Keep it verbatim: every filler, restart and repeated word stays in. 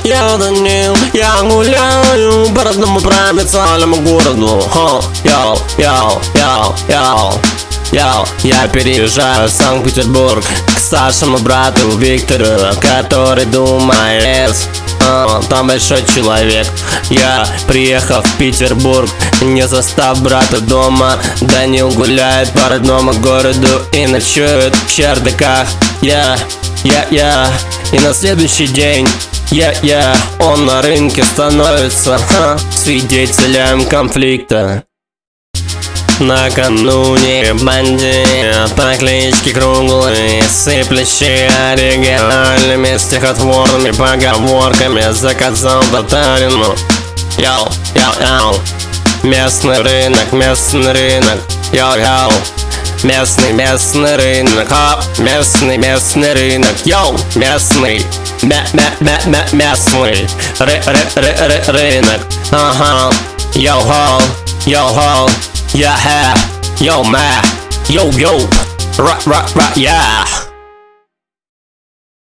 я Данил, я гуляю по родному провинциальному городу. Ха, яу, яу, яу, яу. Яу, я переезжаю в Санкт-Петербург к старшему брату Виктору, который думает, а, там большой человек. Я приехал в Петербург, не застав брата дома. Данил гуляет по родному городу и ночует в чердаках. Я, я, я, и на следующий день я, я, он на рынке становится ха, свидетелем конфликта. Накануне бандит по кличке Круглый, сыплющий оригинальными стихотворными поговорками, заказал татарину. Яу, яу, яу. Местный рынок, местный рынок. Яу, яу. Местный, местный рынок. Ха, местный, местный рынок. Яу, местный. Мя, мя, мя, мя, местный. Ры, ры, ры, ры, рынок. Ага. Яу, хау. Яу, хау. Yeah, yo, man, yo, yo, right, right, right, yeah.